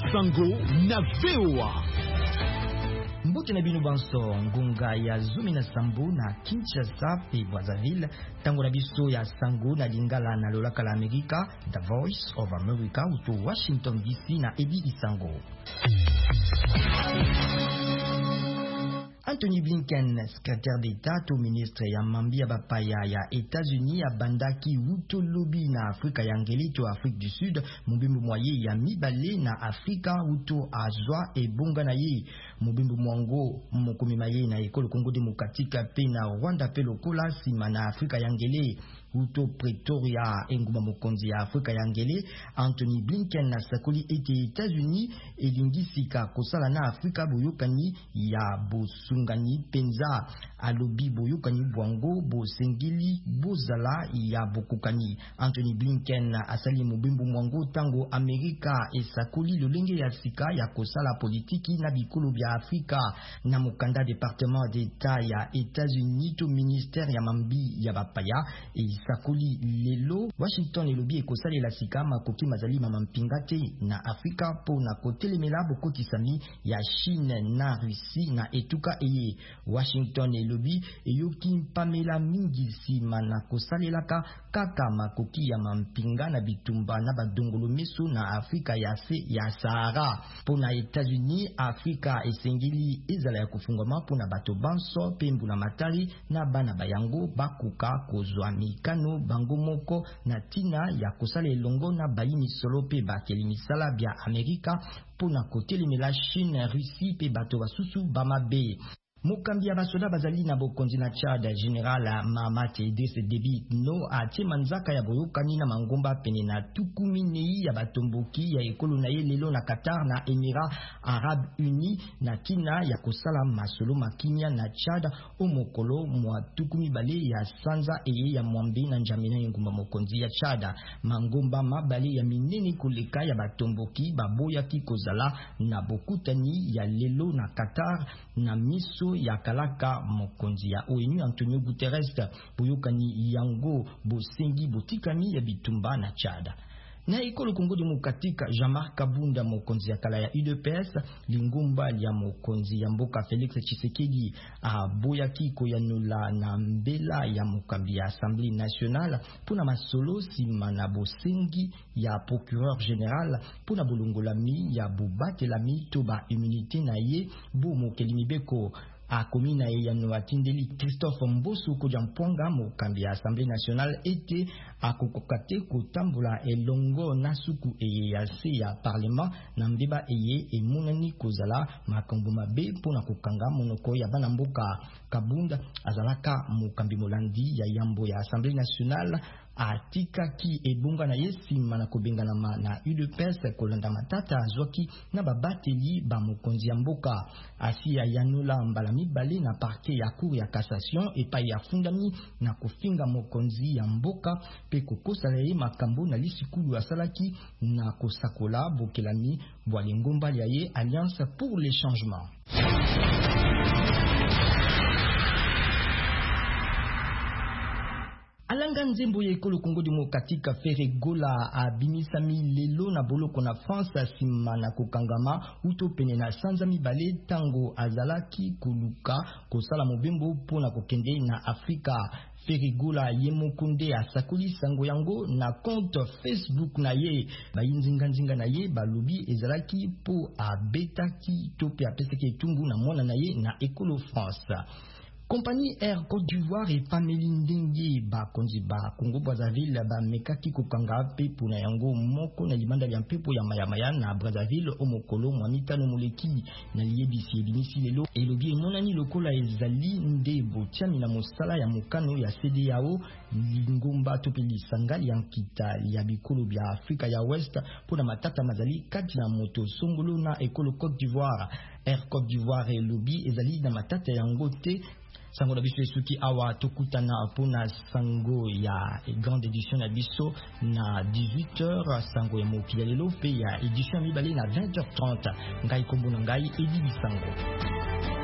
Sango na VOA. Mbote na bino banso ngunga ya zumi na sambu na Kinshasa pe Brazzaville tango na biso ya sango na lingala na lolaka la Amerika, The Voice of America uto Washington DC na Edi Isango. Anthony Blinken, secrétaire d'État au ministre ya Mambia Bapaya ya États-Unis a bandaki uto lobby na Afrika ya ngeli to Afrique du Sud mubimbu mwaye ya mibale na Afrika uto azwa e bonga na ye mubimbu mwango mokumi maye na ekolo Congo Demokratika pe na Rwanda pe lokola sima na Afrika ya ngeli uto Pretoria enguma mokonzi ya Afrika ya ngeli. Anthony Blinken na sakoli ete États-Unis elingisika kosala na Afrika boyokani ya bosungani penza alobi boyokani bwango bosengili bozala ya bokokani. Anthony Blinken asali mobimbu mwango tango Amerika esakoli lolenge ya sika ya kosala politiki na bikolo bya Afrika na mokanda département d'État ya États-Unis to ministère ya mambi ya bapaya sakoli lelo Washington elobi ekosali la sika makoki mazali mamampingate na Afrika po na kotelemela bokotisami ya Chine na Russie na etuka eye. Washington elobi eyoki pamela mingi sima na kosalelaka kaka makoki ya mampinga na bitumba na badongolo meso na Afrika ya se ya Sahara. Po na États-Unis Afrika esengeli ezala ya kufungwama po na bato banso pembu na matari na bana bayango bakuka kozwa mikano bango moko na tina ya kosala elongo na bayini solo pe bakeli misala bya Amerika po na kotelemela Chine, Russie pe bato basusu bamabe. Mokambi ya basoda bazali na bokonzi na Chad General Mahamat Idriss Déby no atie manzaka ya boyokani na mangomba pene na tukumi nei ya batomboki ya ekolo na ye lelo na Qatar na Émirats Arabes Unis na tina ya kosala masolo makinya na Chad o mokolo mwa tukumi bale ya sanza eye ya mwambe na njamina yengumba mokonzi ya Chad. Mangomba mabale ya minene koleka ya batomboki baboya ki kozala na bokutani ya lelo na Qatar na miso ya kalaka mokonzi ya ONU Antonio Guterres boyokani yango bosengi botikami ya bitumba na Chad. Na ekolo Congo Demokratika Jean-Marc Kabunda mokonzi ya kala ya UDPS lingumba ya mokonzi ya mboka Félix Tshisekedi a boyaki koyanula na mbela ya mokambi ya Assemblée nationale pona masolo sima na bosengi ya procureur général pona bolongolami ya bobatelami to ba immunité na ye bo mokeli mibeko a komina ya Noatindeli Christophe Mbosso Kojamponga mokambi ya Assemblée nationale ete akokokate kotambula elongo na suku eye ya se ya parlement na mbeba eye emonani kozala makambo mabe pona kokanga monoko ya bana mboka. Kabunda azalaka mokambi molandi ya yambo ya Assemblée nationale atika ki ebonga na yesima na kobengana na UDPS kolanda matata azwaki na babateli ba mokonzi ya mboka. Asi ya yanula mbala mibale na parquet ya cour ya cassation epai ya fundami na kofinga mokonzi ya mboka pe kokosala ye makambo na lisikulu asalaki na kosakola bokelami bwa lingomba ya ye Alliance pour les changements. Alanga nzembo ya ekolo Congo Demokratika Ferregola abimisami lelo na boloko na France sima na kokangama uto pene na sanza mibale tango azalaki koluka kosala mobembo pona kokende na Afrika. Ferregola yemokunde asakoli sango yango na compte Facebook na ye bayinzinga na ye balobi ezalaki po abetaki to pe apeseki etungu na mwana na ye na ekolo France. Compagnie Air Côte d'Ivoire et Pameli Ndenge bakonzi ba Congo Brazzaville ba mekaki kokanga pe pona yango moko na libanda ya mpepo ya mayamaya na Brazzaville o mokolo mwanita no moleki na liebisi ebinisi lelo elobi monani lokola ezali nde botiami na mosala ya mokano ya CEDEAO lingomba to pe lisangali ya nkita ya bikolo bya Afrika ya West pona matata mazali kati na moto songolo na ekolo Côte d'Ivoire. Air Côte d'Ivoire elobi ezali na matata yango te. Sango na biso esuki awa tokutana pona sango ya grande édition na biso na 18h sango ya mokili lelo pe ya édition mibale na 20h30 ngai kombo na ngai Edi Bisango.